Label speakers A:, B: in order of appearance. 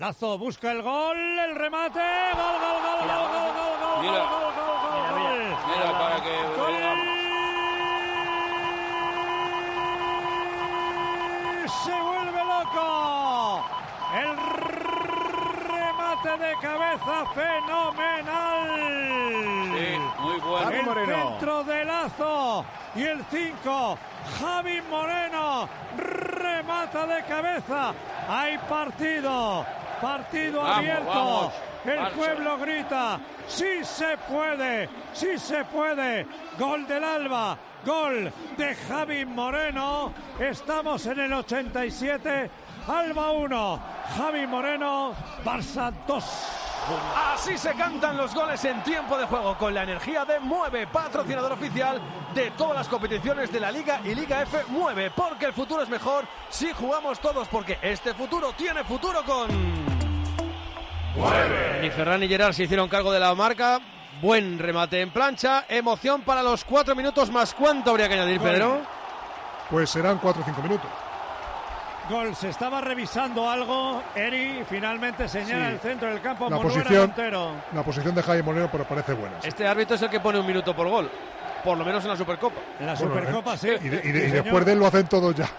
A: Lazo busca el gol, el remate, gol.
B: Mira, para que
A: se vuelve loco. El remate de cabeza fenomenal.
B: Sí, muy bueno.
A: El centro de Lazo y el 5, Javi Moreno, remata de cabeza. Hay partido abierto.
B: Vamos,
A: el
B: marcha.
A: pueblo grita, sí se puede. Gol del Alba, gol de Javi Moreno. Estamos en el 87, Alba 1, Javi Moreno, Barça 2.
C: Así se cantan los goles en tiempo de juego, con la energía de Mueve, patrocinador oficial de todas las competiciones de la Liga y Liga F. Mueve, porque el futuro es mejor si jugamos todos, porque este futuro tiene futuro con
D: Mueve. Ni Ferran ni Gerard se hicieron cargo de la marca. Buen remate en plancha, emoción para los 4 minutos más. ¿Cuánto habría que añadir, Pedro?
E: Pues serán 4 o 5 minutos.
A: Gol, se estaba revisando algo, Eri finalmente señala el centro del campo,
E: la
A: posición
E: de Javi Moreno, pero parece buena.
D: Este árbitro es el que pone 1 minuto por gol, por lo menos en la Supercopa.
A: En la Supercopa, sí.
E: Y después de él lo hacen todos ya.